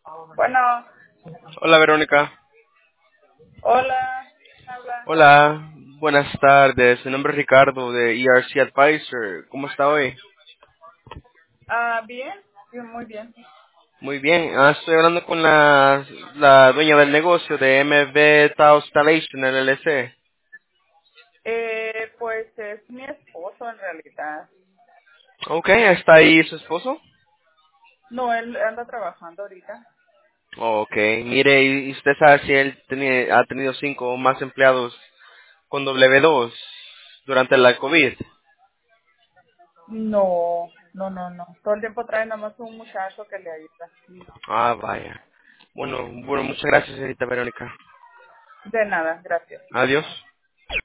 Bueno, Hola Verónica. hola, ¿quién habla? Hola, buenas tardes. Mi nombre es Ricardo de ERC Advisor. ¿Cómo está hoy? Bien, bien, muy bien. Muy bien. Estoy hablando con la dueña del negocio de MB Tao Installation LLC. Pues es mi esposo en realidad. Ok, ¿está ahí su esposo? No, él anda trabajando ahorita. Ok, mire, ¿y usted sabe si él ha tenido 5 o más empleados con W2 durante la COVID? No, no, no, no. Todo el tiempo trae nada más un muchacho que le ayuda. Ah, vaya. Bueno, muchas gracias, señorita Verónica. De nada, gracias. Adiós.